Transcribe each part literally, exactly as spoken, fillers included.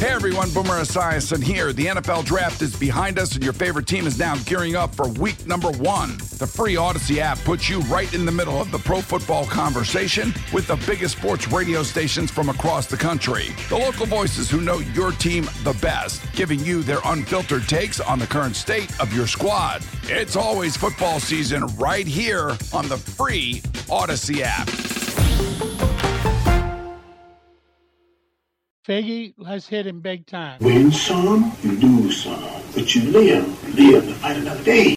Hey everyone, Boomer Esiason here. The N F L Draft is behind us and your favorite team is now gearing up for week number one. The free Odyssey app puts you right in the middle of the pro football conversation with the biggest sports radio stations from across the country. The local voices who know your team the best, giving you their unfiltered takes on the current state of your squad. It's always football season right here on the free Odyssey app. Faggy, let's hit him big time. Win some, you lose some. But you live, live to fight another day.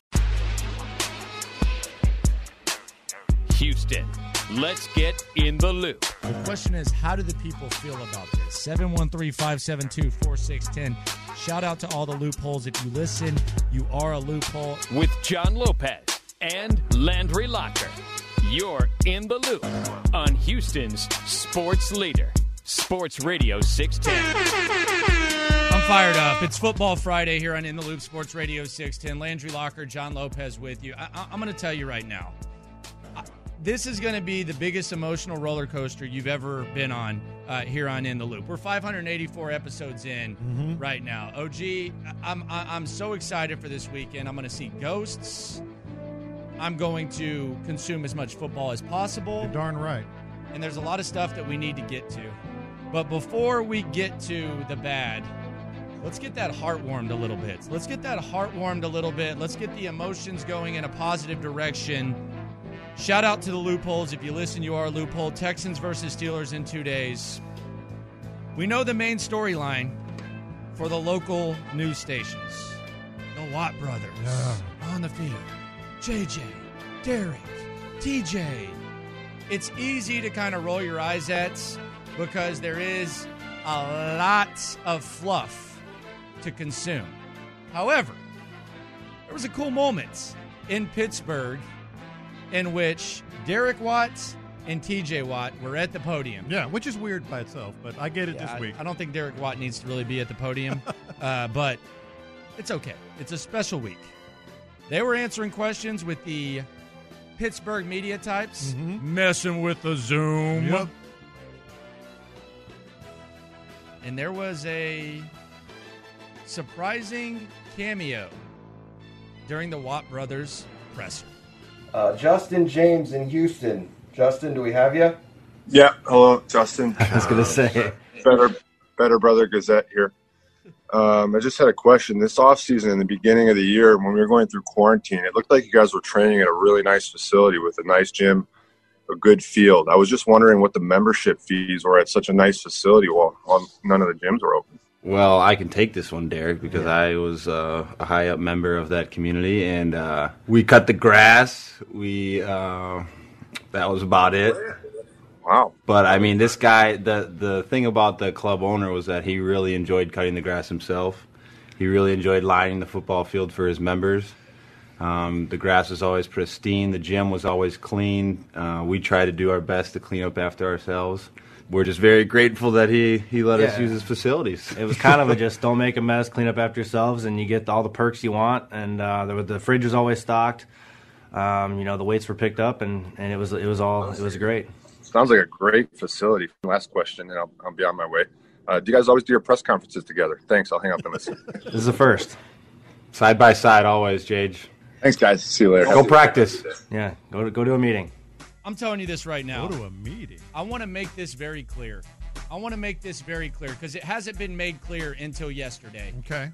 Houston, let's get in the loop. The question is, how do the people feel about this? seven one three, five seven two, four six one zero. Shout out to all the loopholes. If you listen, you are a loophole. With John Lopez and Landry Locker. You're in the loop on Houston's sports leader. Sports Radio six ten. I'm fired up. It's Football Friday here on In the Loop Sports Radio six ten. Landry Locker, John Lopez with you. I, I, I'm going to tell you right now, I, this is going to be the biggest emotional roller coaster you've ever been on uh, here on In the Loop. We're five hundred eighty-four episodes in mm-hmm. right now. O G, I'm, I'm so excited for this weekend. I'm going to see ghosts. I'm going to consume as much football as possible. You're darn right. And there's a lot of stuff that we need to get to. But before we get to the bad, let's get that heart warmed a little bit. Let's get that heart warmed a little bit. Let's get the emotions going in a positive direction. Shout out to the loopholes. If you listen, you are a loophole. Texans versus Steelers in two days. We know the main storyline for the local news stations. The Watt brothers yeah. on the field. J J, Derek, T J. It's easy to kind of roll your eyes at because there is a lot of fluff to consume. However, there was a cool moment in Pittsburgh in which Derek Watt and T J Watt were at the podium. Yeah, which is weird by itself, but I get it yeah, this week. I, I don't think Derek Watt needs to really be at the podium, uh, but it's okay. It's a special week. They were answering questions with the Pittsburgh media types, mm-hmm. messing with the Zoom. Yep. And there was a surprising cameo during the Watt brothers presser. Uh, Justin James in Houston. Justin, do we have you? Yeah. Hello, Justin. I was going to say. Better, Better Brother Gazette here. Um, I just had a question. This offseason, in the beginning of the year, when we were going through quarantine, it looked like you guys were training at a really nice facility with a nice gym, a good field. I was just wondering what the membership fees were at such a nice facility while, while none of the gyms were open. Well, I can take this one, Derek, because yeah. I was uh, a high-up member of that community, and uh, we cut the grass. We uh, that was about it. Wow. But, I mean, this guy, the, the thing about the club owner was that he really enjoyed cutting the grass himself. He really enjoyed lining the football field for his members. Um, the grass was always pristine. The gym was always clean. Uh, we tried to do our best to clean up after ourselves. We're just very grateful that he, he let yeah. us use his facilities. It was kind of a just don't make a mess, clean up after yourselves, and you get all the perks you want. And uh, the, the fridge was always stocked. Um, you know, the weights were picked up, and, and it was it was all it was great. Sounds like a great facility. Last question, and I'll, I'll be on my way. Uh, do you guys always do your press conferences together? Thanks. I'll hang up and listen. This is the first. Side by side, always, Jage. Thanks, guys. See you later. Go practice. Yeah, go to, go to a meeting. I'm telling you this right now. Go to a meeting. I want to make this very clear. I want to make this very clear because it hasn't been made clear until yesterday. Okay.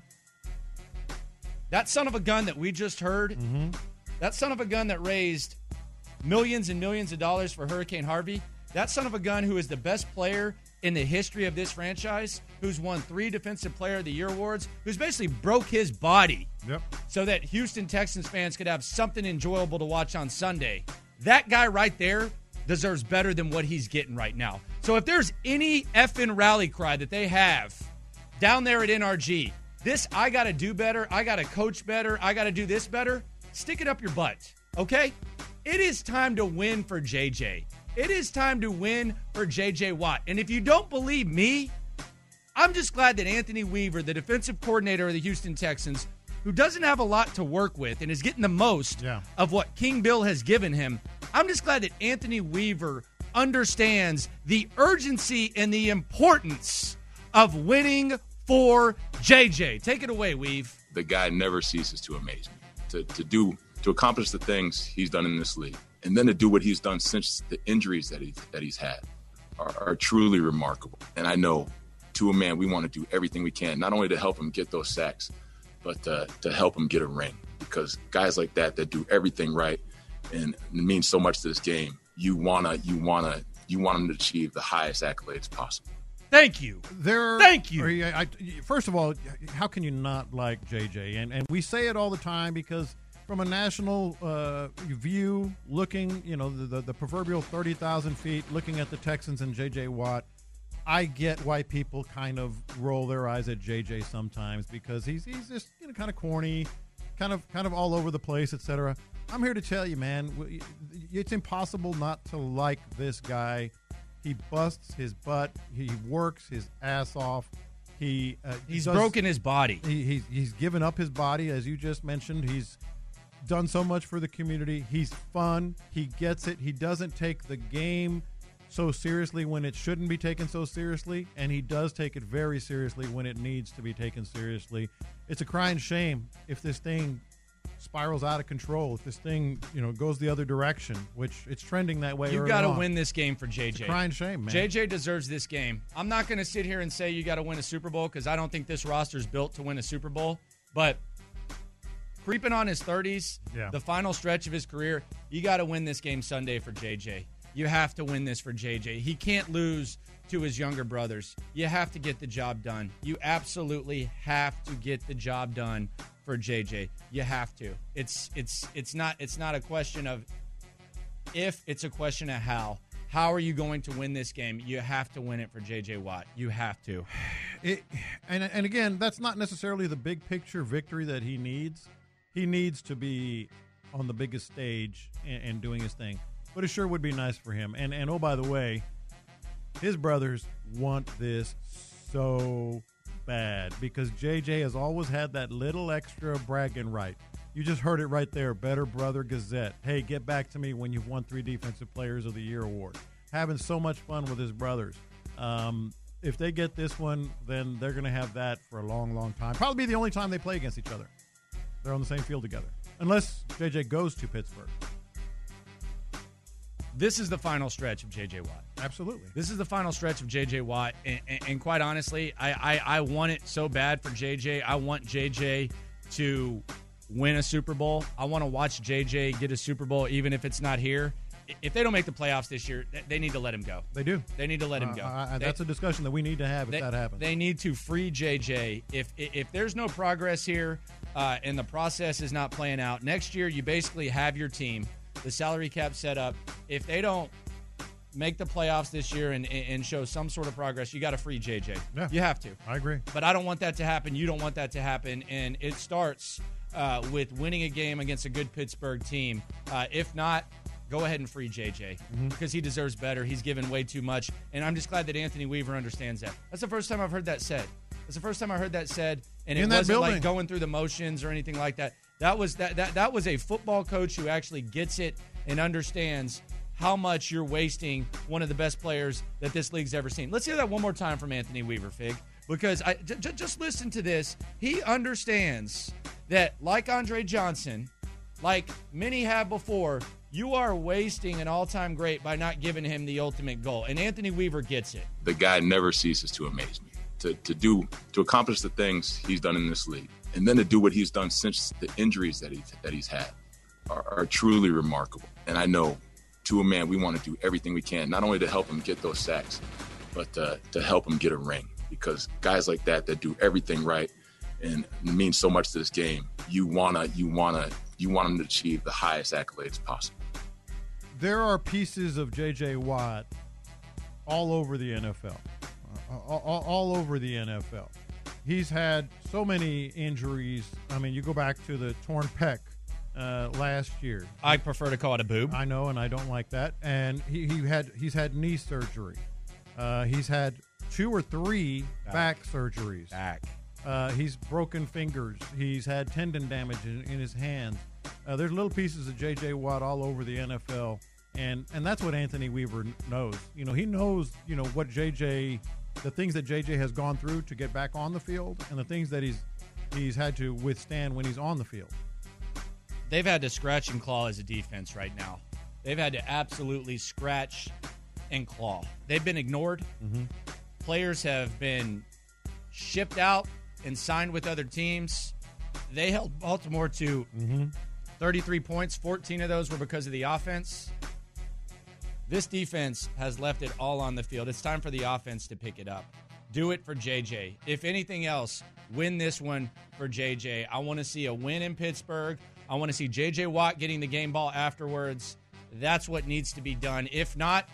That son of a gun that we just heard, mm-hmm. that son of a gun that raised millions and millions of dollars for Hurricane Harvey, that son of a gun who is the best player in the history of this franchise, who's won three Defensive Player of the Year awards, who's basically broke his body yep. so that Houston Texans fans could have something enjoyable to watch on Sunday. That guy right there deserves better than what he's getting right now. So if there's any effing rally cry that they have down there at N R G, this I got to do better, I got to coach better, I got to do this better, stick it up your butt, okay? It is time to win for J J. It is time to win for J J Watt. And if you don't believe me, I'm just glad that Anthony Weaver, the defensive coordinator of the Houston Texans, who doesn't have a lot to work with and is getting the most yeah. of what King Bill has given him, I'm just glad that Anthony Weaver understands the urgency and the importance of winning for J J. Take it away, Weave. The guy never ceases to amaze me. To to do to accomplish the things he's done in this league, and then to do what he's done since the injuries that he that he's had, are, are truly remarkable. And I know, to a man, we want to do everything we can, not only to help him get those sacks, but uh, to help him get a ring. Because guys like that that do everything right and it means so much to this game, you wanna you wanna you want them to achieve the highest accolades possible. Thank you. There, Thank you. I, I, first of all, how can you not like J J? And and we say it all the time because from a national uh, view, looking, you know, the, the, the proverbial thirty thousand feet, looking at the Texans and J J Watt, I get why people kind of roll their eyes at J J sometimes because he's he's just, you know, kind of corny, kind of kind of all over the place, et cetera. I'm here to tell you, man, it's impossible not to like this guy. He busts his butt. He works his ass off. He uh, He's does, broken his body. He, he's, he's given up his body, as you just mentioned. He's done so much for the community. He's fun. He gets it. He doesn't take the game so seriously when it shouldn't be taken so seriously, and he does take it very seriously when it needs to be taken seriously. It's a crying shame if this thing spirals out of control, if this thing, you know, goes the other direction, which it's trending that way. You got to win this game for J J. It's a crying shame, man. J J deserves this game. I'm not going to sit here and say you got to win a Super Bowl because I don't think this roster is built to win a Super Bowl. But creeping on his thirties, yeah. the final stretch of his career, you got to win this game Sunday for J J. You have to win this for J J. He can't lose to his younger brothers. You have to get the job done. You absolutely have to get the job done for J J. You have to. It's it's it's not it's not a question of if, it's a question of how. How are you going to win this game? You have to win it for J J Watt. You have to. It, and and again, that's not necessarily the big picture victory that he needs. He needs to be on the biggest stage and, and doing his thing. But it sure would be nice for him. And and oh, by the way, his brothers want this so bad because J J has always had that little extra bragging right. You just heard it right there. Better Brother Gazette. Hey, get back to me when you've won three Defensive Players of the Year award. Having so much fun with his brothers. Um, if they get this one, then they're going to have that for a long, long time. Probably be the only time they play against each other. They're on the same field together. Unless J J goes to Pittsburgh. This is the final stretch of J J Watt. Absolutely. This is the final stretch of J J Watt. And, and, and quite honestly, I, I, I want it so bad for J J. I want J J to win a Super Bowl. I want to watch J J get a Super Bowl, even if it's not here. If they don't make the playoffs this year, they need to let him go. They do. They need to let him go. Uh, uh, they, that's a discussion that we need to have if they, that happens. They need to free J J. If if there's no progress here uh, and the process is not playing out, next year you basically have your team, the salary cap set up. If they don't make the playoffs this year and, and show some sort of progress, you got to free J J. Yeah, you have to. I agree. But I don't want that to happen. You don't want that to happen. And it starts uh, with winning a game against a good Pittsburgh team. Uh, if not, go ahead and free J J mm-hmm. because he deserves better. He's given way too much. And I'm just glad that Anthony Weaver understands that. That's the first time I've heard that said. That's the first time I heard that said. And it In that wasn't building. like going through the motions or anything like that. That was that, that that was a football coach who actually gets it and understands how much you're wasting one of the best players that this league's ever seen. Let's hear that one more time from Anthony Weaver, Fig, because I j- j- just listen to this. He understands that, like Andre Johnson, like many have before, you are wasting an all-time great by not giving him the ultimate goal. And Anthony Weaver gets it. The guy never ceases to amaze me. To to do to accomplish the things he's done in this league, and then to do what he's done since the injuries that he that he's had, are, are truly remarkable. And I know, to a man, we want to do everything we can, not only to help him get those sacks, but uh, to help him get a ring. Because guys like that that do everything right and mean so much to this game, you wanna you wanna you want them to achieve the highest accolades possible. There are pieces of J J Watt all over the N F L. All, all, all over the N F L. He's had so many injuries. I mean, you go back to the torn pec uh, last year. I prefer to call it a boob. I know, and I don't like that. And he, he had he's had knee surgery. Uh, he's had two or three back, back surgeries. Back. Uh, he's broken fingers. He's had tendon damage in, in his hands. Uh, there's little pieces of J J Watt all over the N F L. And and that's what Anthony Weaver knows. You know, he knows, you know, what J J the things that J J has gone through to get back on the field and the things that he's he's had to withstand when he's on the field. They've had to scratch and claw as a defense right now. They've had to absolutely scratch and claw. They've been ignored. Mm-hmm. Players have been shipped out and signed with other teams. They held Baltimore to mm-hmm. thirty-three points. fourteen of those were because of the offense. This defense has left it all on the field. It's time for the offense to pick it up. Do it for J J. If anything else, win this one for J J. I want to see a win in Pittsburgh. I want to see J J Watt getting the game ball afterwards. That's what needs to be done. If not,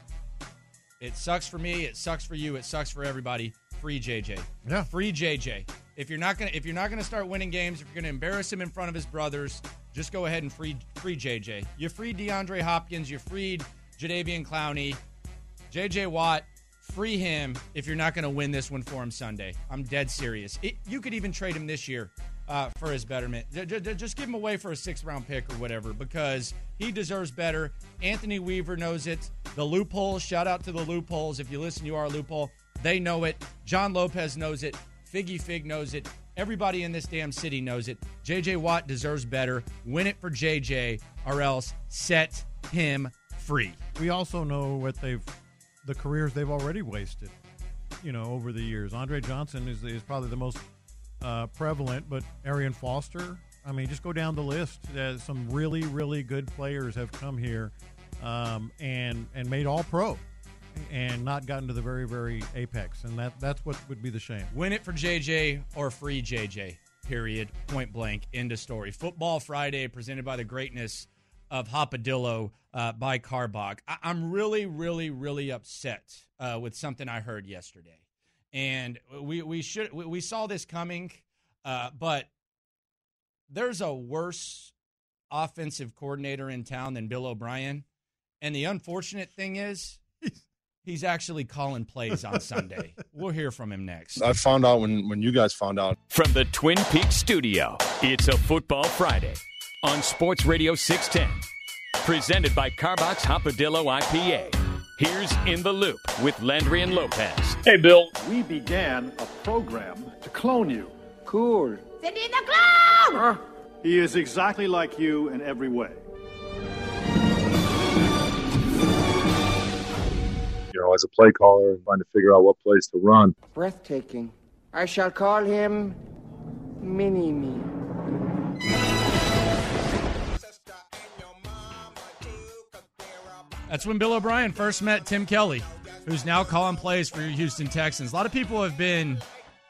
it sucks for me. It sucks for you. It sucks for everybody. Free J J. Yeah. Free J J. If you're not gonna, if you're not gonna start winning games, if you're gonna embarrass him in front of his brothers, just go ahead and free free J J. You freed DeAndre Hopkins. You freed Jadeveon Clowney. J J Watt. Free him if you're not going to win this one for him Sunday. I'm dead serious. It, you could even trade him this year uh, for his betterment. J- j- just give him away for a sixth-round pick or whatever because he deserves better. Anthony Weaver knows it. The loopholes, shout out to the loopholes. If you listen to our loophole, they know it. John Lopez knows it. Figgy Fig knows it. Everybody in this damn city knows it. J J Watt deserves better. Win it for J J or else set him free. We also know what they've the careers they've already wasted, you know, over the years. Andre Johnson is is probably the most uh, prevalent, but Arian Foster, I mean, just go down the list. Uh, some really, really good players have come here um, and and made all-pro and not gotten to the very, very apex, and that that's what would be the shame. Win it for J J or free J J, period, point blank, end of story. Football Friday presented by the greatness of Hopadillo uh, by Carbach. I- I'm really, really, really upset uh, with something I heard yesterday. And we we should we, we saw this coming, uh, but there's a worse offensive coordinator in town than Bill O'Brien. And the unfortunate thing is he's actually calling plays on Sunday. We'll hear from him next. I found out when, when you guys found out. From the Twin Peaks studio, it's a Football Friday on Sports Radio six ten. Presented by Carbach's Hopadillo I P A. Here's In the Loop with Landry and Lopez. Hey, Bill. We began a program to clone you. Cool. Cindy the Clown! Huh? He is exactly like you in every way. You know, as a play caller and trying to figure out what plays to run. Breathtaking. I shall call him Mini-Me. That's when Bill O'Brien first met Tim Kelly, who's now calling plays for your Houston Texans. A lot of people have been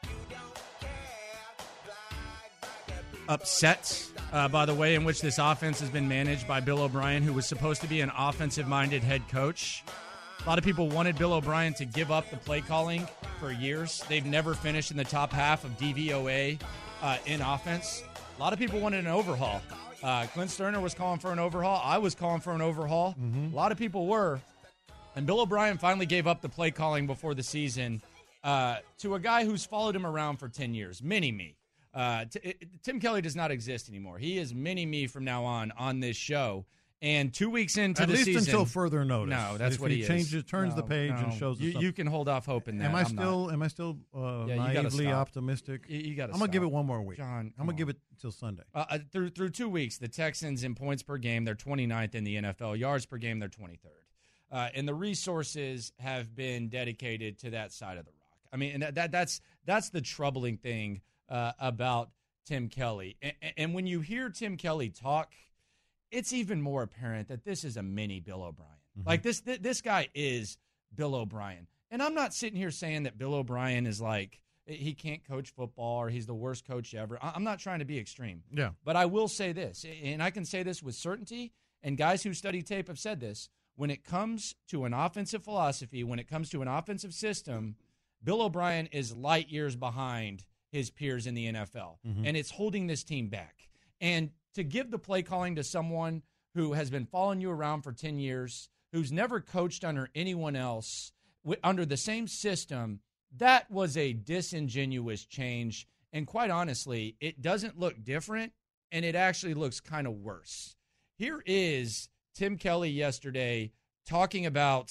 upset uh, by the way in which this offense has been managed by Bill O'Brien, who was supposed to be an offensive-minded head coach. A lot of people wanted Bill O'Brien to give up the play calling for years. They've never finished in the top half of D V O A uh, in offense. A lot of people wanted an overhaul. Uh, Clint Sterner was calling for an overhaul. I was calling for an overhaul. Mm-hmm. A lot of people were. And Bill O'Brien finally gave up the play calling before the season uh, to a guy who's followed him around for ten years, Mini-Me. Uh, t- it, Tim Kelly does not exist anymore. He is Mini-Me from now on on this show. And two weeks into At the least season, until further notice. No, that's if what he, he is. changes, turns no, the page no. and shows us you, something. you can hold off hope in that. Am I I'm still? not. Am I still uh, Yeah, you gotta naively stop. optimistic? You, you got to. I'm gonna give it one more week. John. I'm gonna give it till Sunday. Uh, uh, through through two weeks, the Texans in points per game, they're twenty-ninth in the N F L. Yards per game, they're twenty-third. Uh, and the resources have been dedicated to that side of the rock. I mean, and that, that that's that's the troubling thing uh, about Tim Kelly. And, and when you hear Tim Kelly talk, it's even more apparent that this is a mini Bill O'Brien. Mm-hmm. Like this, th- this guy is Bill O'Brien. And I'm not sitting here saying that Bill O'Brien is like, he can't coach football or he's the worst coach ever. I- I'm not trying to be extreme. Yeah. But I will say this, and I can say this with certainty, and guys who study tape have said this, when it comes to an offensive philosophy, when it comes to an offensive system, Bill O'Brien is light years behind his peers in the N F L. Mm-hmm. And it's holding this team back. And to give the play calling to someone who has been following you around for ten years, who's never coached under anyone else, w- under the same system, that was a disingenuous change. And quite honestly, it doesn't look different, and it actually looks kind of worse. Here is Tim Kelly yesterday talking about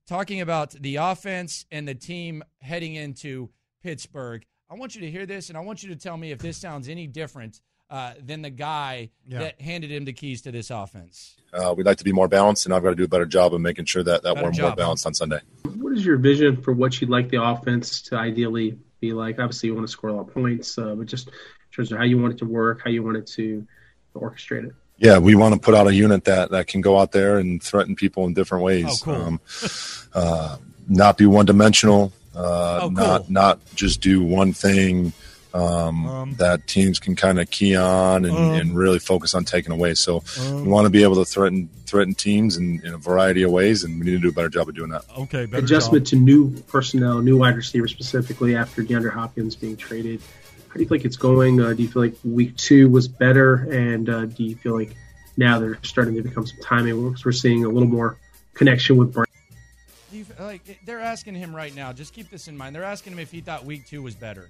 talking about the offense and the team heading into Pittsburgh. I want you to hear this, and I want you to tell me if this sounds any different uh, than the guy Yeah. that handed him the keys to this offense. Uh, we'd like to be more balanced, and I've got to do a better job of making sure that, that Better we're job, more huh? balanced on Sunday. What is your vision for what you'd like the offense to ideally be like? Obviously, you want to score a lot of points, uh, but just in terms of how you want it to work, how you want it to orchestrate it. Yeah, we want to put out a unit that, that can go out there and threaten people in different ways. Oh, cool. Um, uh, not be one-dimensional, uh, Oh, cool. not not just do one thing um, Um. that teams can kind of key on and, Um. and really focus on taking away. So Um. we want to be able to threaten threaten teams in, in a variety of ways, and we need to do a better job of doing that. Okay, better Adjustment job. to new personnel, new wide receivers specifically after DeAndre Hopkins being traded. How do you feel like it's going? Uh, do you feel like week two was better? And uh, do you feel like now they're starting to become some timing? Because we're seeing a little more connection with Brand. Do you, like they're asking him right now. Just keep this in mind. They're asking him if he thought week two was better.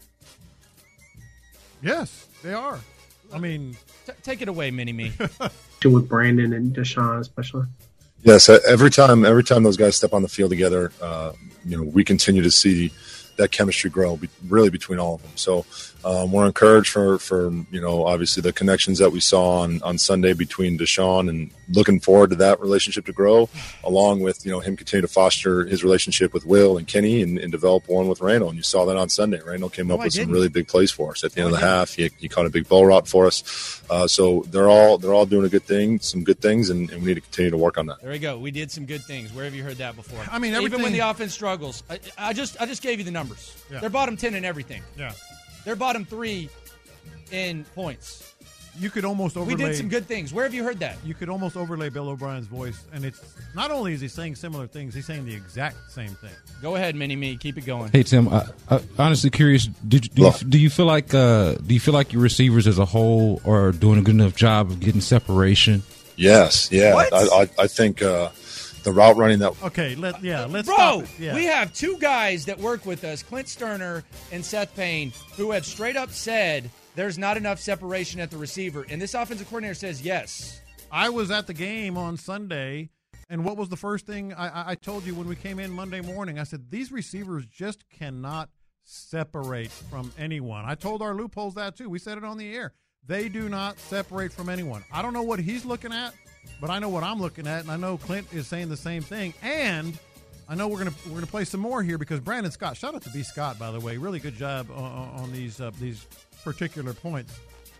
Yes, they are. I mean, T- take it away, Mini-Me. with Brandon and Deshaun especially. Yes, every time every time those guys step on the field together, uh, you know, we continue to see that chemistry grow, be, really between all of them. So um, we're encouraged for, for you know, obviously the connections that we saw on, on Sunday between Deshaun, and looking forward to that relationship to grow, along with, you know, him continue to foster his relationship with Will and Kenny and, and develop one with Randall. And you saw that on Sunday. Randall came Oh, up I with some didn't. really big plays for us at the end Oh, of the I half. He, he caught a big bow route for us. Uh, so they're all they're all doing a good thing, some good things, and, and we need to continue to work on that. There we go. We did some good things. Where have you heard that before? I mean, even when everything- the offense struggles, I, I just I just gave you the numbers. Yeah. They're bottom ten in everything. yeah, They're bottom three in points. you could almost overlay. We did some good things. Where have you heard that? You could almost overlay Bill O'Brien's voice, and it's not only is he saying similar things, he's saying the exact same thing. Go ahead, Mini-Me. Keep it going. Hey Tim, I, I, honestly curious. Did you, do, you, Look. do you feel like uh, do you feel like your receivers as a whole are doing a good enough job of getting separation? Yes, yeah, What? I, I, I think uh, the route running that Okay, let yeah, let's Bro, stop it. Yeah. we have two guys that work with us, Clint Sterner and Seth Payne, who have straight up said there's not enough separation at the receiver. And this offensive coordinator says yes. I was at the game on Sunday, and what was the first thing I, I- I told you when we came in Monday morning? I said, these receivers just cannot separate from anyone. I told our loopholes that, too. We said it on the air. They do not separate from anyone. I don't know what he's looking at, but I know what I'm looking at, and I know Clint is saying the same thing. And I know we're gonna we're gonna play some more here because Brandon Scott, shout out to B. Scott, by the way, really good job on, on these uh, these particular points.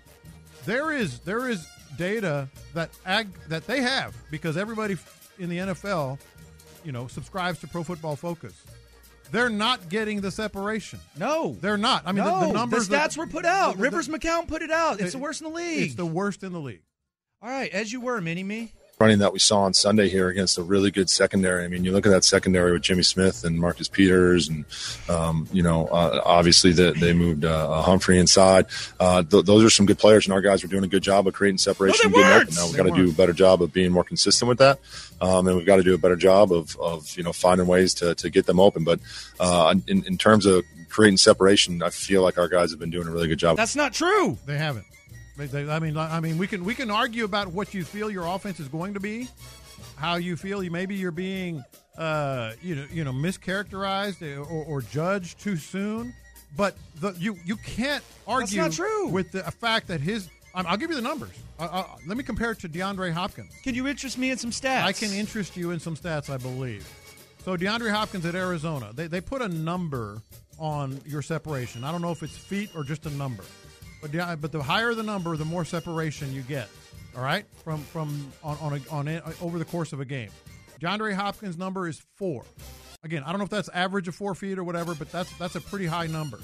There is there is data that ag, that they have because everybody in the N F L, you know, subscribes to Pro Football Focus. They're not getting the separation. No, they're not. I mean, no, the, the numbers the stats that, were put out. the- the- Rivers McCown put it out. It's it- the worst in the league. It's the worst in the league. All right, as you were, Mini-Me. running that we saw on Sunday here against a really good secondary. I mean, you look at that secondary with Jimmy Smith and Marcus Peters, and um, you know, uh, obviously the, they moved uh, Humphrey inside. Uh, th- those are some good players, and our guys are doing a good job of creating separation. No, they and getting weren't! open. Now we've They got to do a weren't. better job of being more consistent with that, um, and we've got to do a better job of, of you know finding ways to, to get them open. But uh, in, in terms of creating separation, I feel like our guys have been doing a really good job. That's not true. They haven't. They, they, I mean, I mean, we can we can argue about what you feel your offense is going to be, how you feel you maybe you're being, uh, you know, you know, mischaracterized or, or judged too soon. But the, you you can't argue not true. with the fact that his. Um, I'll give you the numbers. Uh, uh, let me compare it to DeAndre Hopkins. Can you interest me in some stats? I can interest you in some stats, I believe. So DeAndre Hopkins at Arizona, they they put a number on your separation. I don't know if it's feet or just a number. But yeah, but the higher the number, the more separation you get. All right, from from on on, a, on a, over the course of a game. DeAndre Hopkins' number is four. Again, I don't know if that's average of four feet or whatever, but that's that's a pretty high number.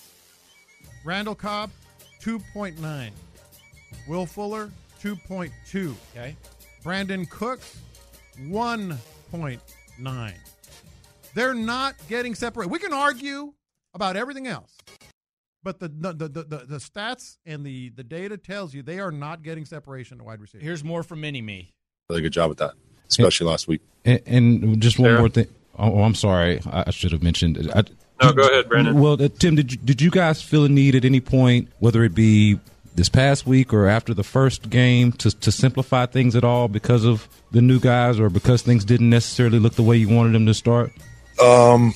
Randall Cobb, two point nine. Will Fuller, two point two. Okay. Brandon Cooks, one point nine. They're not getting separated. We can argue about everything else. But the the, the, the, the stats and the, the data tells you they are not getting separation to wide receiver. Here's more from Mini-Me. Really good job with that, especially last week. And, and just one Sarah? more thing. Oh, I'm sorry. I, I should have mentioned it. I, No, go ahead, Brandon. Well, uh, Tim, did you, did you guys feel a need at any point, whether it be this past week or after the first game to to simplify things at all because of the new guys or because things didn't necessarily look the way you wanted them to start? Um,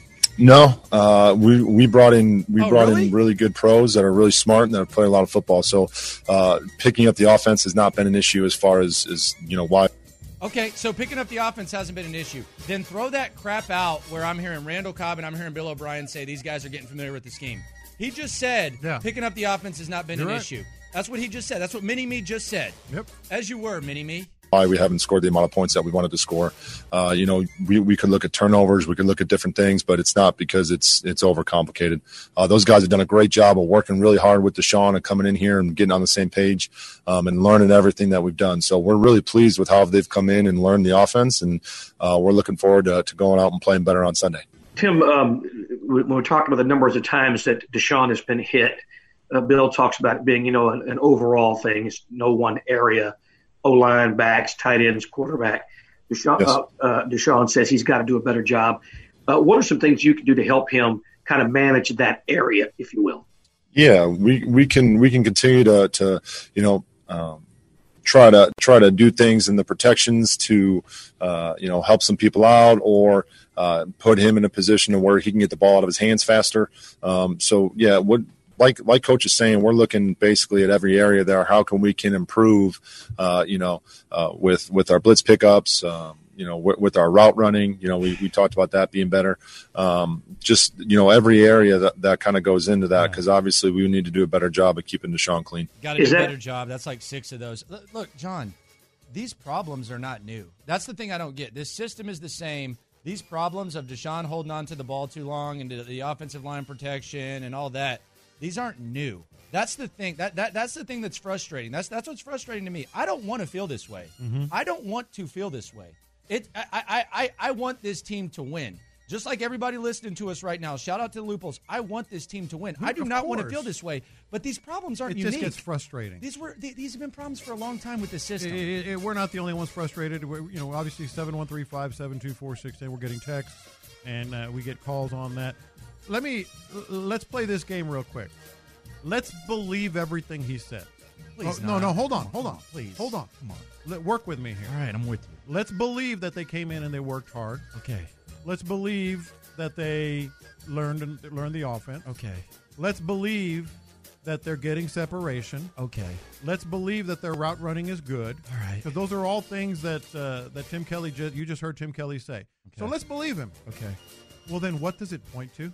no, uh, we we brought in we Oh, brought really? in really good pros that are really smart and that are playing a lot of football. So uh, picking up the offense has not been an issue as far as, as you know why. Okay, so picking up the offense hasn't been an issue. Then throw that crap out where I'm hearing Randall Cobb and I'm hearing Bill O'Brien say these guys are getting familiar with the scheme. He just said Yeah. picking up the offense has not been You're an right. issue. That's what he just said. That's what Mini-Me just said. Yep. As you were, Mini-Me. Why we haven't scored the amount of points that we wanted to score. Uh, you know, we, we could look at turnovers, we could look at different things, but it's not because it's it's overcomplicated. Uh, those guys have done a great job of working really hard with Deshaun and coming in here and getting on the same page um, and learning everything that we've done. So we're really pleased with how they've come in and learned the offense, and uh, we're looking forward to, to going out and playing better on Sunday. Tim, um, when we're talking about the numbers of times that Deshaun has been hit, uh, Bill talks about it being, you know, an, an overall thing. It's no one area. O-line, backs, tight ends, quarterback. Deshaun, Yes. uh, uh, Deshaun says he's got to do a better job. Uh, what are some things you can do to help him kind of manage that area, if you will? Yeah, we, we can we can continue to to you know um, try to try to do things in the protections to uh, you know help some people out or uh, put him in a position where he can get the ball out of his hands faster. Um, so yeah, what like like Coach is saying, we're looking basically at every area there. How can we can improve? Uh, you know, uh, with with our blitz pickups. Um, you know, with, with our route running, you know, we, we talked about that being better. Um, just, you know, every area that, that kind of goes into that because obviously we need to do a better job of keeping Deshaun clean. Got to do a better job. That's like six of those. Look, look, John, these problems are not new. That's the thing I don't get. This system is the same. These problems of Deshaun holding on to the ball too long and the, the offensive line protection and all that, these aren't new. That's the thing. That, that that's the thing that's frustrating. That's that's what's frustrating to me. I don't want to feel this way. Mhm. I don't want to feel this way. It. I, I, I, I want this team to win. Just like everybody listening to us right now, shout out to the Loopholes. I want this team to win. I do Of not want to course. feel this way, but these problems aren't It unique. just gets frustrating. These were th- these have been problems for a long time with the system. It- it- it- we're not the only ones frustrated. We're, you know, obviously seven one three five seven two four six ten. We're getting texts and uh, we get calls on that. Let me l- let's play this game real quick. Let's believe everything he said. Please Oh, no, not. no, hold on, Come hold on, on, please. hold on. Come on. Let, work with me here. All right, I'm with you. Let's believe that they came in and they worked hard. Okay. Let's believe that they learned and learned the offense. Okay. Let's believe that they're getting separation. Okay. Let's believe that their route running is good. All right. Because those are all things that uh, that Tim Kelly just you just heard Tim Kelly say. So Okay. let's believe him. Okay. Well, then what does it point to?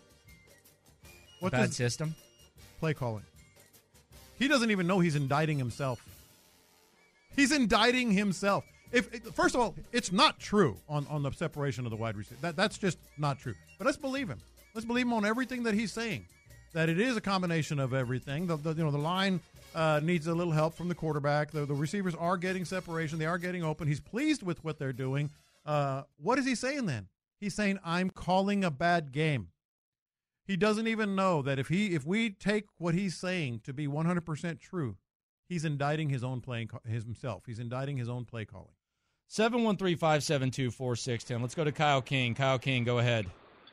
What Bad does system? play calling? He doesn't even know he's indicting himself. He's indicting himself. If first of all, it's not true on, on the separation of the wide receiver. That that's just not true. But let's believe him. Let's believe him on everything that he's saying. That it is a combination of everything. The, the you know the line uh, needs a little help from the quarterback. The, the receivers are getting separation. They are getting open. He's pleased with what they're doing. Uh, what is he saying then? He's saying I'm calling a bad game. He doesn't even know that if he if we take what he's saying to be one hundred percent true, he's indicting his own playing his himself. He's indicting his own play calling. seven one three, five seven two, four six one zero. Let's go to Kyle King. Kyle King, go ahead.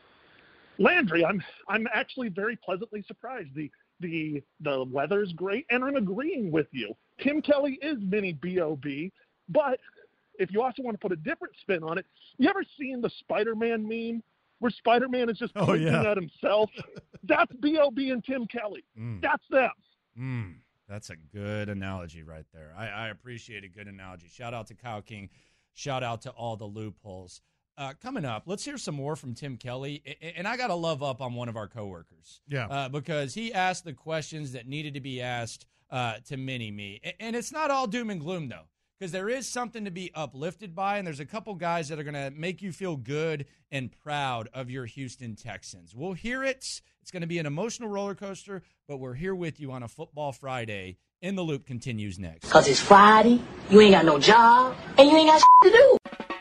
Landry, I'm I'm actually very pleasantly surprised. The the the weather's great, and I'm agreeing with you. Tim Kelly is mini B O B, but if you also want to put a different spin on it, you ever seen the Spider-Man meme where Spider-Man is just Oh, pointing yeah. at himself? That's B O B and Tim Kelly. Mm. That's them. Mm, that's a good analogy right there. I, I appreciate a good analogy. Shout out to Kyle King. Shout out to all the loopholes. Uh, coming up, let's hear some more from Tim Kelly. A- And I got to love up on one of our coworkers. Yeah. Uh, because he asked the questions that needed to be asked uh, to Mini-Me. A- And it's not all doom and gloom, though, because there is something to be uplifted by, and there's a couple guys that are going to make you feel good and proud of your Houston Texans. We'll hear it. It's going to be an emotional roller coaster, but we're here with you on a Football Friday. In the Loop continues next. Because it's Friday, you ain't got no job, and you ain't got shit to do.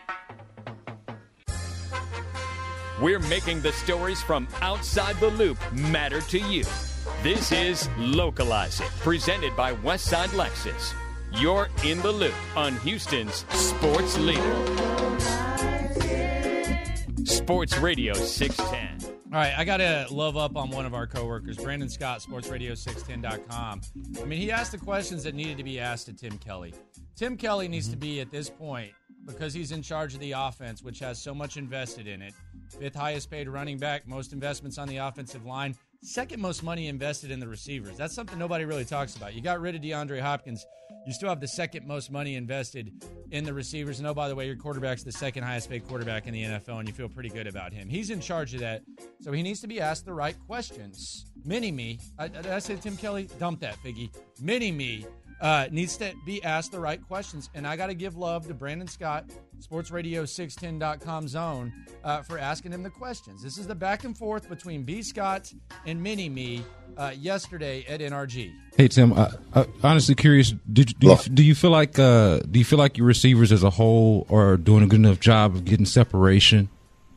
We're making the stories from outside the loop matter to you. This is Localize It, presented by Westside Lexus. You're in the loop on Houston's sports leader. Sports Radio six ten. All right, I got to love up on one of our coworkers, Brandon Scott, sports radio six ten dot com. I mean, he asked the questions that needed to be asked to Tim Kelly. Tim Kelly needs mm-hmm. to be, at this point, because he's in charge of the offense, which has so much invested in it, fifth highest paid running back, most investments on the offensive line, second most money invested in the receivers. That's something nobody really talks about. You got rid of DeAndre Hopkins. You still have the second most money invested in the receivers. And, oh, by the way, your quarterback's the second highest paid quarterback in the N F L, and you feel pretty good about him. He's in charge of that, so he needs to be asked the right questions. Mini-me, I, did I say Tim Kelly? Dump that, Figgy. Mini-me uh, needs to be asked the right questions, and I got to give love to Brandon Scott, sports radio six ten dot com zone, uh, for asking him the questions. This is the back and forth between B. Scott and Mini-me uh, yesterday at N R G. Hey Tim, I, I, honestly curious. Did, do you, do you feel like uh, do you feel like your receivers as a whole are doing a good enough job of getting separation?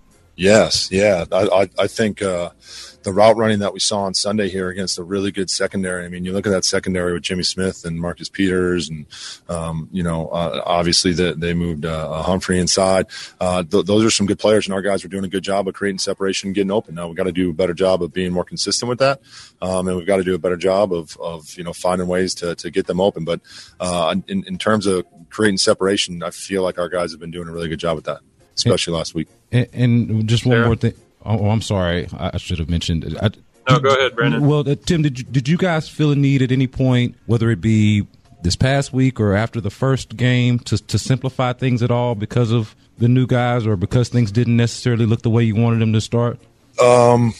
Yes, yeah. I I, I think uh, the route running that we saw on Sunday here against a really good secondary. I mean, you look at that secondary with Jimmy Smith and Marcus Peters, and um, you know, uh, obviously the, they moved uh, Humphrey inside. Uh, th- those are some good players, and our guys are doing a good job of creating separation and getting open. Now we've got to do a better job of being more consistent with that, um, and we've got to do a better job of of you know finding ways to to get them open. But uh, in in terms of creating separation, I feel like our guys have been doing a really good job with that, especially last week. And, and just one Sarah? more thing. Oh, I'm sorry. I should have mentioned. I, no, go ahead, Brandon. Well, uh, Tim, did you, did you guys feel a need at any point, whether it be this past week or after the first game, to to simplify things at all because of the new guys, or because things didn't necessarily look the way you wanted them to start? Um,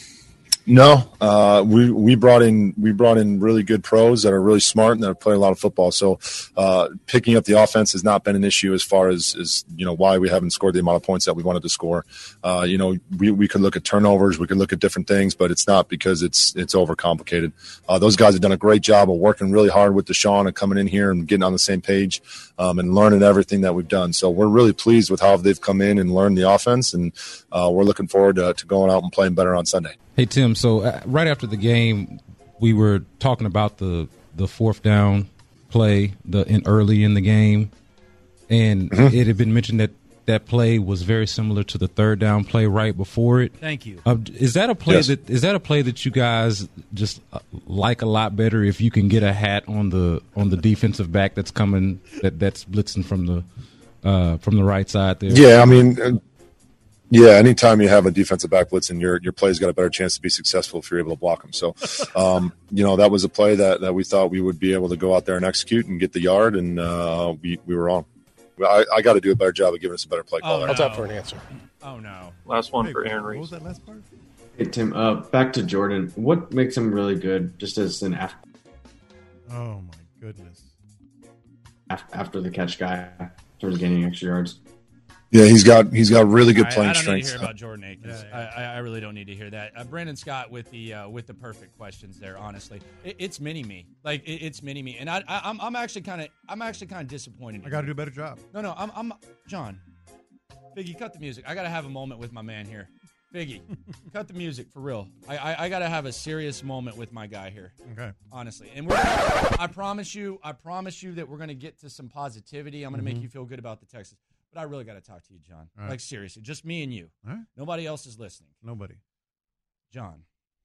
no. Uh, we we brought in we brought in really good pros that are really smart and that play a lot of football. So uh, picking up the offense has not been an issue as far as, as you know why we haven't scored the amount of points that we wanted to score. Uh, you know, we we could look at turnovers, we could look at different things, but it's not because it's it's overcomplicated. Uh, those guys have done a great job of working really hard with Deshaun and coming in here and getting on the same page um, and learning everything that we've done. So we're really pleased with how they've come in and learned the offense, and uh, we're looking forward to, to going out and playing better on Sunday. Hey, Tim, so uh, right after the game, we were talking about the, the fourth down play the in early in the game, and mm-hmm. it had been mentioned that that play was very similar to the third down play right before it. Thank you. Uh, is that a play yes. that is that a play that you guys just uh, like a lot better if you can get a hat on the on the defensive back that's coming that that's blitzing from the uh, from the right side there? Yeah, I mean. Uh, Yeah, anytime you have a defensive back blitzing, your your play's got a better chance to be successful if you're able to block them. So, um, you know, that was a play that, that we thought we would be able to go out there and execute and get the yard, and uh, we we were wrong. I, I got to do a better job of giving us a better play call. Oh, there. no. up for an answer. Oh no! Last one Hey, for Aaron Reese. What was that last part? Hey Tim, uh, back to Jordan. What makes him really good, just as an after? Oh my goodness! After the catch guy, in terms of gaining extra yards. Yeah, he's got he's got really good playing I, I don't strength. need to hear about Jordan Akins. Yeah, yeah. I, I really don't need to hear that. Uh, Brandon Scott with the uh, with the perfect questions there. Honestly, it, it's mini me. Like it, it's mini me, and I, I I'm I'm actually kind of I'm actually kind of disappointed. I got to do a better job. No, no, I'm I'm John. Biggie, cut the music. I got to have a moment with my man here. Biggie, cut the music for real. I I, I got to have a serious moment with my guy here. Okay. Honestly, and we're. Gonna, I promise you. I promise you that we're gonna get to some positivity. I'm gonna Mm-hmm. make you feel good about the Texans. But I really got to talk to you, John. All right. Like, seriously, just me and you. All right. Nobody else is listening. Nobody. John,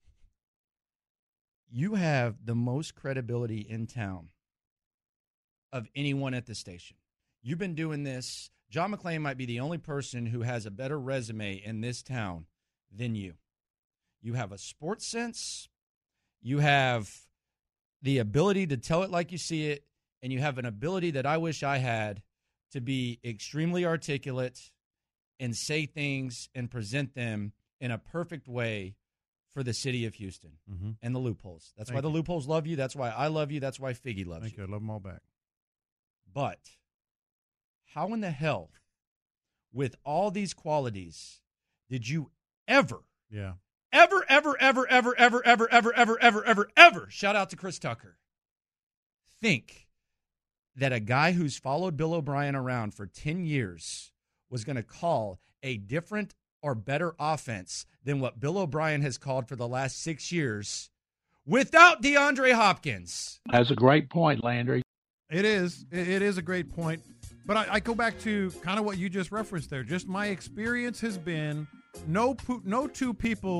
you have the most credibility in town of anyone at the station. You've been doing this. John McClain might be the only person who has a better resume in this town than you. You have a sports sense. You have the ability to tell it like you see it, and you have an ability that I wish I had to be extremely articulate and say things and present them in a perfect way for the city of Houston mm-hmm. and the loopholes. That's Thank why the you. loopholes love you. That's why I love you. That's why Figgy loves Thank you. you. I love them all back. But how in the hell, with all these qualities, did you ever, Yeah. ever, ever, ever, ever, ever, ever, ever, ever, ever, ever, ever, shout out to Chris Tucker, think that a guy who's followed Bill O'Brien around for ten years was going to call a different or better offense than what Bill O'Brien has called for the last six years without DeAndre Hopkins? That's a great point, Landry. It is. It, it is a great point. But I, I go back to kind of what you just referenced there. Just my experience has been no no two people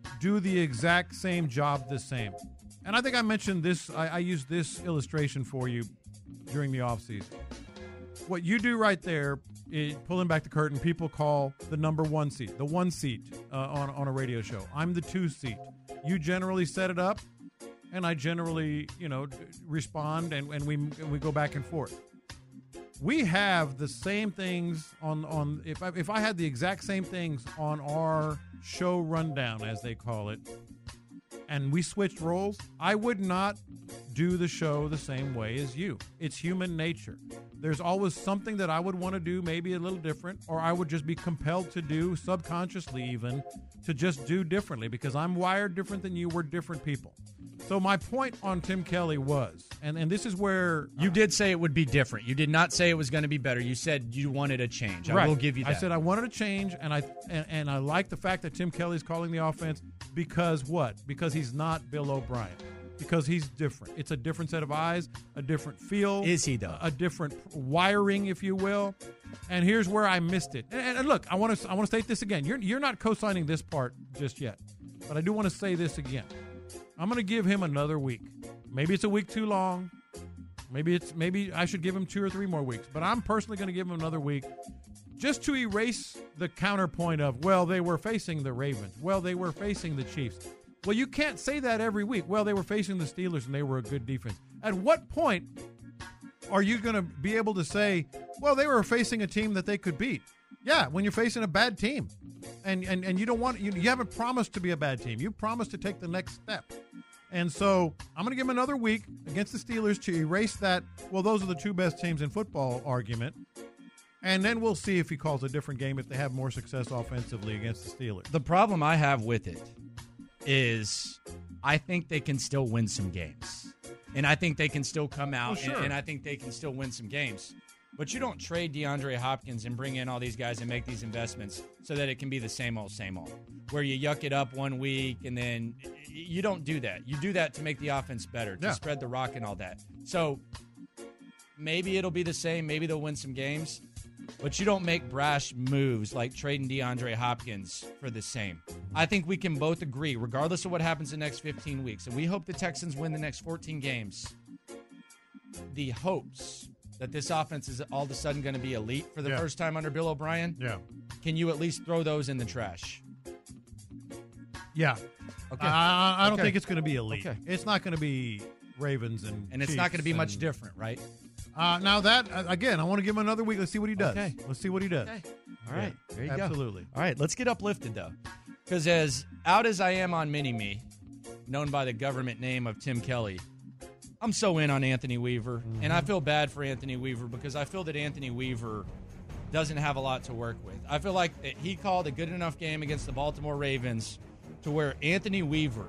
do the exact same job the same. And I think I mentioned this, I, I used this illustration for you during the offseason. What you do right there is pulling back the curtain, people call the number one seat, the one seat uh, on, on a radio show. I'm the two seat. You generally set it up, and I generally, you know, respond, and, and we and we go back and forth. We have the same things on, on if I, if I had the exact same things on our show rundown, as they call it, and we switched roles, I would not do the show the same way as you. It's human nature. There's always something that I would want to do maybe a little different, or I would just be compelled to do, subconsciously even, to just do differently, because I'm wired different than you. We're different people. So my point on Tim Kelly was, and, and this is where... You did say it would be different. You did not say it was going to be better. You said you wanted a change. I right. will give you that. I said I wanted a change, and I and, and I like the fact that Tim Kelly's calling the offense because what? Because he's not Bill O'Brien. Because he's different. It's a different set of eyes, a different feel. Is he, though? A different wiring, if you will. And here's where I missed it. And, and look, I want to I want to state this again. You're you're not co-signing this part just yet, but I do want to say this again. I'm going to give him another week. Maybe it's a week too long. Maybe it's maybe I should give him two or three more weeks. But I'm personally going to give him another week just to erase the counterpoint of, well, they were facing the Ravens. Well, they were facing the Chiefs. Well, you can't say that every week. Well, they were facing the Steelers and they were a good defense. At what point are you going to be able to say, well, they were facing a team that they could beat? Yeah, when you're facing a bad team. And and, and you don't want you, you haven't promised to be a bad team. You promised to take the next step. And so I'm going to give him another week against the Steelers to erase that, well, those are the two best teams in football argument. And then we'll see if he calls a different game if they have more success offensively against the Steelers. The problem I have with it is I think they can still win some games. And I think they can still come out, well, sure. and, and I think they can still win some games. But you don't trade DeAndre Hopkins and bring in all these guys and make these investments so that it can be the same old, same old, where you yuck it up one week and then you don't do that. You do that to make the offense better, to yeah. spread the rock and all that. So maybe it'll be the same. Maybe they'll win some games. But you don't make brash moves like trading DeAndre Hopkins for the same. I think we can both agree, regardless of what happens in the next fifteen weeks, and we hope the Texans win the next fourteen games, the hopes that this offense is all of a sudden going to be elite for the yeah. first time under Bill O'Brien, yeah. can you at least throw those in the trash? Yeah. Okay. I, I don't okay. think it's going to be elite. Okay. It's not going to be Ravens and And it's Chiefs not going to be and, much different, right? Uh, now that, again, I want to give him another week. Let's see what he does. Okay. Let's see what he does. Okay. All right. Yeah, There you absolutely. go. Absolutely. All right. Let's get uplifted, though. Because as out as I am on Mini-Me, known by the government name of Tim Kelly, I'm so in on Anthony Weaver. Mm-hmm. And I feel bad for Anthony Weaver because I feel that Anthony Weaver doesn't have a lot to work with. I feel like that he called a good enough game against the Baltimore Ravens to where Anthony Weaver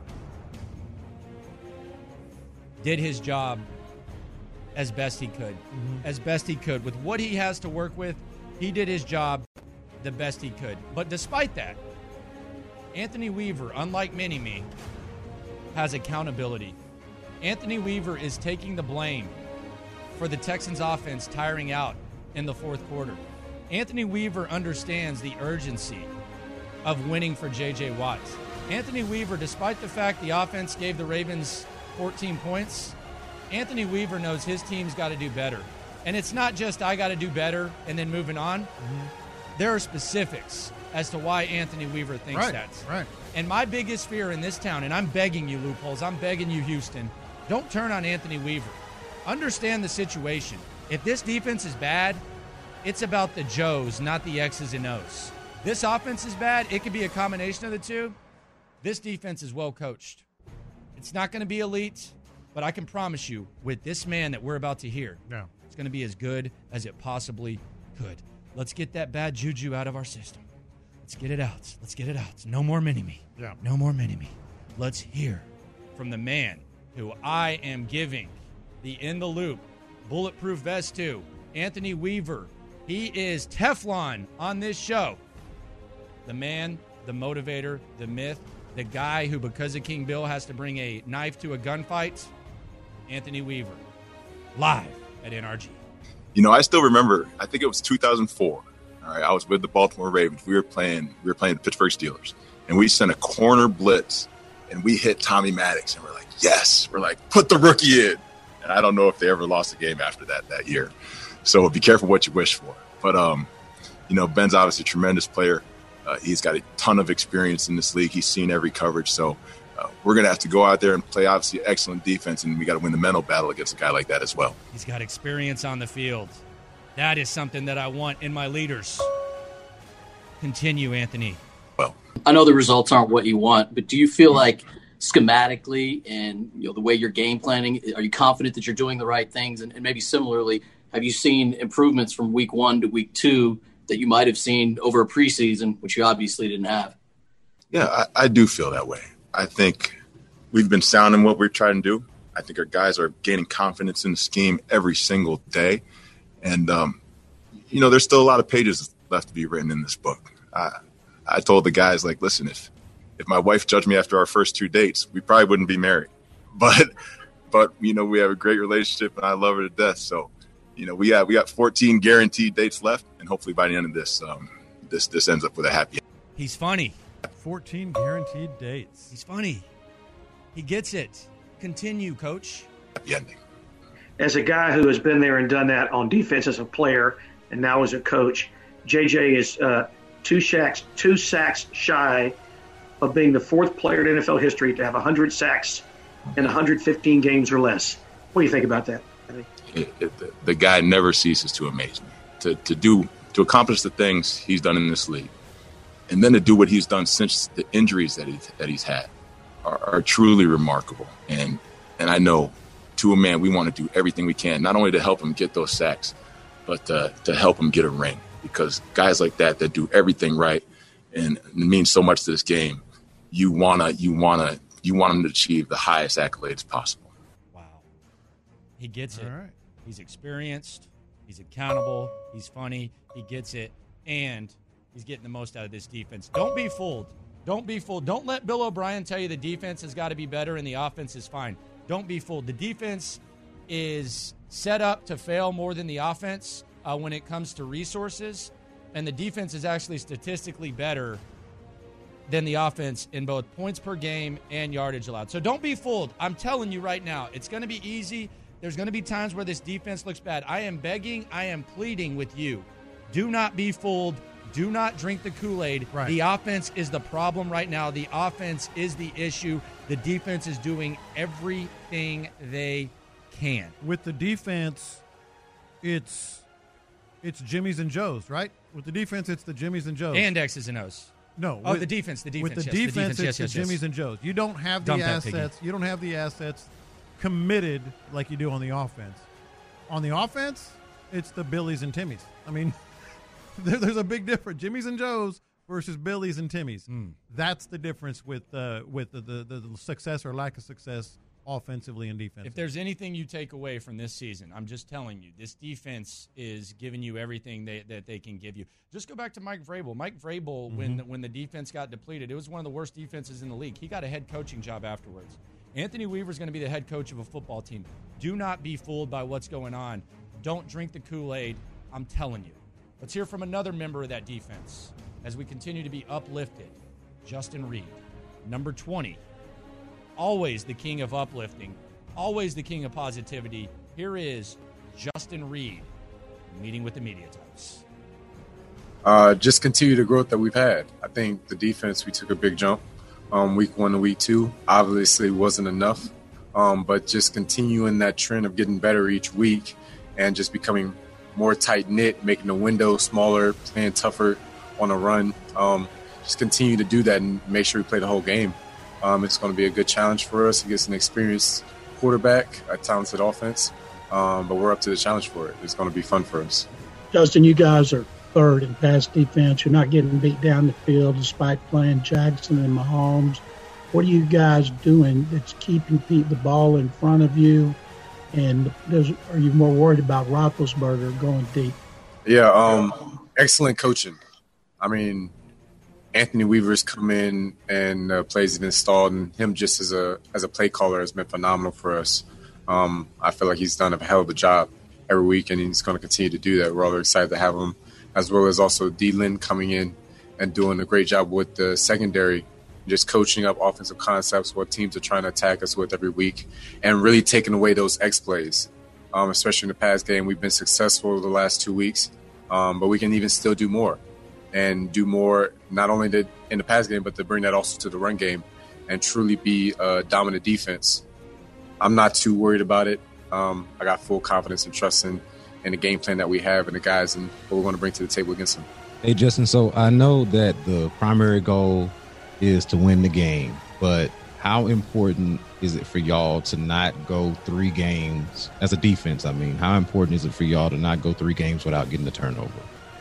did his job as best he could. Mm-hmm. As best he could. With what he has to work with, he did his job the best he could. But despite that, Anthony Weaver, unlike Mini-Me, has accountability. Anthony Weaver is taking the blame for the Texans offense tiring out in the fourth quarter. Anthony Weaver understands the urgency of winning for J J. Watt. Anthony Weaver, despite the fact the offense gave the Ravens fourteen points, Anthony Weaver knows his team's got to do better. And it's not just I got to do better and then moving on. Mm-hmm. There are specifics as to why Anthony Weaver thinks right, that. Right. And my biggest fear in this town, and I'm begging you, Loopholes, I'm begging you, Houston, don't turn on Anthony Weaver. Understand the situation. If this defense is bad, it's about the Joes, not the X's and O's. This offense is bad. It could be a combination of the two. This defense is well coached. It's not going to be elite, but I can promise you, with this man that we're about to hear, yeah. it's going to be as good as it possibly could. Let's get that bad juju out of our system. Let's get it out. Let's get it out. No more Mini-Me. Yeah. No more Mini-Me. Let's hear from the man who I am giving the In the Loop bulletproof vest to, Anthony Weaver. He is Teflon on this show. The man, the motivator, the myth, the guy who, because of King Bill, has to bring a knife to a gunfight, Anthony Weaver, live at N R G. You know, I still remember, I think it was two thousand four. All right, I was with the Baltimore Ravens. We were playing, we were playing the Pittsburgh Steelers. and we sent a corner blitz, and we hit Tommy Maddox, and we're like, yes. We're like, put the rookie in. And I don't know if they ever lost a game after that that year. So be careful what you wish for. But, um, you know, Ben's obviously a tremendous player. Uh, he's got a ton of experience in this league. He's seen every coverage. So uh, we're going to have to go out there and play, obviously, excellent defense, and we got to win the mental battle against a guy like that as well. He's got experience on the field. That is something that I want in my leaders. Continue, Anthony. Well, I know the results aren't what you want, but do you feel like schematically and you know the way you're game planning, are you confident that you're doing the right things? And, and maybe similarly, have you seen improvements from week one to week two that you might have seen over a preseason, which you obviously didn't have? Yeah, I, I do feel that way. I think we've been sound in what we're trying to do. I think our guys are gaining confidence in the scheme every single day. And, um, you know, there's still a lot of pages left to be written in this book. I, I told the guys, like, listen, if if my wife judged me after our first two dates, we probably wouldn't be married. But, but you know, we have a great relationship, and I love her to death. So, you know, we got we got fourteen guaranteed dates left, and hopefully by the end of this, um, this this ends up with a happy end. He's funny. fourteen guaranteed dates. He's funny. He gets it. Continue, Coach. Happy ending. As a guy who has been there and done that on defense as a player and now as a coach, J J is uh, two sacks, two sacks shy of being the fourth player in N F L history to have one hundred sacks in one hundred fifteen games or less. What do you think about that? It, it, the, the guy never ceases to amaze me. To to do to accomplish the things he's done in this league, and then to do what he's done since the injuries that he that he's had, are, are truly remarkable. And and I know, to a man, we want to do everything we can, not only to help him get those sacks, but uh, to help him get a ring. Because guys like that that do everything right and it means so much to this game, you wanna you wanna you want him to achieve the highest accolades possible. He gets it. All right. He's experienced. He's accountable. He's funny. He gets it. And he's getting the most out of this defense. Don't be fooled. Don't be fooled. Don't let Bill O'Brien tell you the defense has got to be better and the offense is fine. Don't be fooled. The defense is set up to fail more than the offense uh, when it comes to resources. And the defense is actually statistically better than the offense in both points per game and yardage allowed. So don't be fooled. I'm telling you right now, it's going to be easy. There's going to be times where this defense looks bad. I am begging, I am pleading with you. Do not be fooled. Do not drink the Kool-Aid. Right. The offense is the problem right now. The offense is the issue. The defense is doing everything they can. With the defense, it's it's Jimmy's and Joe's, right? With the defense, it's the Jimmy's and Joe's. And X's and O's. No. Oh, with, the defense, the defense, With the yes, defense, the defense, it's yes, the yes, Jimmy's yes. and Joe's. You don't have the Dump that assets. piggy. You don't have the assets committed like you do on the offense. On the offense, it's the Billies and Timmies. I mean, there, there's a big difference. Jimmy's and Joe's versus Billies and Timmies. Mm. That's the difference with uh, with the, the, the success or lack of success offensively and defensively. If there's anything you take away from this season, I'm just telling you, this defense is giving you everything they, that they can give you. Just go back to Mike Vrabel. Mike Vrabel, mm-hmm. when when the defense got depleted, it was one of the worst defenses in the league. He got a head coaching job afterwards. Anthony Weaver's going to be the head coach of a football team. Do not be fooled by what's going on. Don't drink the Kool-Aid. I'm telling you. Let's hear from another member of that defense as we continue to be uplifted. Justin Reid, number twenty. Always the king of uplifting. Always the king of positivity. Here is Justin Reid meeting with the media types. Uh, just continue the growth that we've had. I think the defense, we took a big jump. Um, week one to week two, obviously wasn't enough, um, but just continuing that trend of getting better each week and just becoming more tight-knit, making the window smaller, playing tougher on a run. Um, just continue to do that and make sure we play the whole game. Um, it's going to be a good challenge for us against an experienced quarterback, a talented offense, um, but we're up to the challenge for it. It's going to be fun for us. Justin, you guys are third in pass defense. You're not getting beat down the field despite playing Jackson and Mahomes. What are you guys doing that's keeping the ball in front of you? And does, are you more worried about Roethlisberger going deep? Yeah, um, excellent coaching. I mean, Anthony Weaver's come in and uh, plays it installed, and him just as a as a play caller has been phenomenal for us. Um, I feel like he's done a hell of a job every week, and he's going to continue to do that. We're all excited to have him, as well as also D-Lin coming in and doing a great job with the secondary just coaching up offensive concepts, what teams are trying to attack us with every week, and really taking away those X plays. Um, especially in the past game, we've been successful the last two weeks, um, but we can even still do more and do more not only to, in the pass game, but to bring that also to the run game and truly be a dominant defense. I'm not too worried about it. Um, I got full confidence and trust in, in the game plan that we have and the guys and what we're going to bring to the table against them. Hey, Justin, so I know that the primary goal is to win the game, but how important is it for y'all to not go three games as a defense? I mean, how important is it for y'all to not go three games without getting a turnover?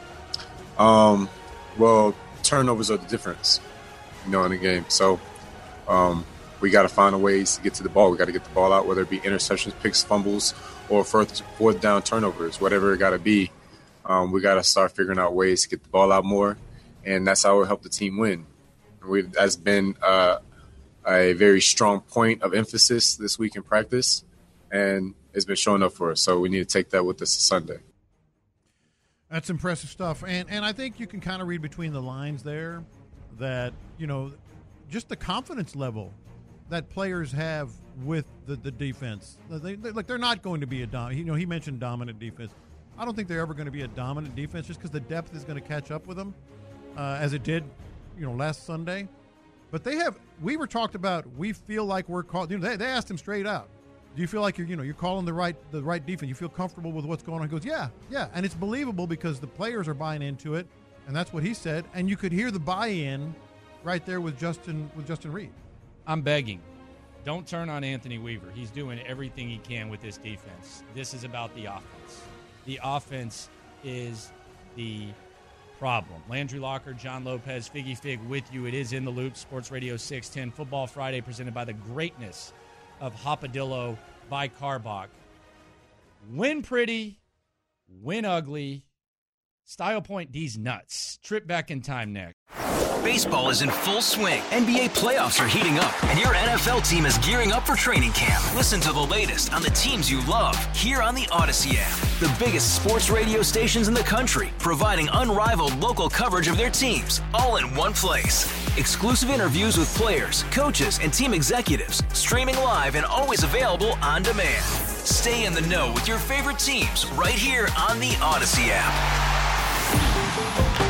Um, well, turnovers are the difference, you know, in the game. So um, we got to find a ways to get to the ball. We got to get the ball out, whether it be interceptions, picks, fumbles, or fourth, fourth down turnovers, whatever it got to be. Um, we got to start figuring out ways to get the ball out more, and that's how we'll help the team win. We've, that's been uh, a very strong point of emphasis this week in practice, and it's been showing up for us. So we need to take that with us Sunday. That's impressive stuff. And and I think you can kind of read between the lines there that, you know, just the confidence level that players have with the, the defense. They, they, like, they're not going to be a dominant. You know, he mentioned dominant defense. I don't think they're ever going to be a dominant defense just because the depth is going to catch up with them, uh, as it did, you know, last Sunday. But they have – we were talked about we feel like we're called – you know, they, they asked him straight out. Do you feel like you're, you know, you're calling the right the right defense? You feel comfortable with what's going on? He goes, yeah, yeah. And it's believable because the players are buying into it, and that's what he said. And you could hear the buy-in right there with Justin with Justin Reed. I'm begging. Don't turn on Anthony Weaver. He's doing everything he can with this defense. This is about the offense. The offense is the problem. Landry Locker, John Lopez, Figgy Fig with you. It is In the Loop, Sports Radio six ten, Football Friday, presented by the greatness of Hopadillo by Karbach. Win pretty, win ugly. Style Point D's nuts. Trip back in time next. Baseball is in full swing. N B A playoffs are heating up, and your N F L team is gearing up for training camp. Listen to the latest on the teams you love here on the Odyssey app. The biggest sports radio stations in the country, providing unrivaled local coverage of their teams, all in one place. Exclusive interviews with players, coaches, and team executives, streaming live and always available on demand. Stay in the know with your favorite teams right here on the Odyssey app.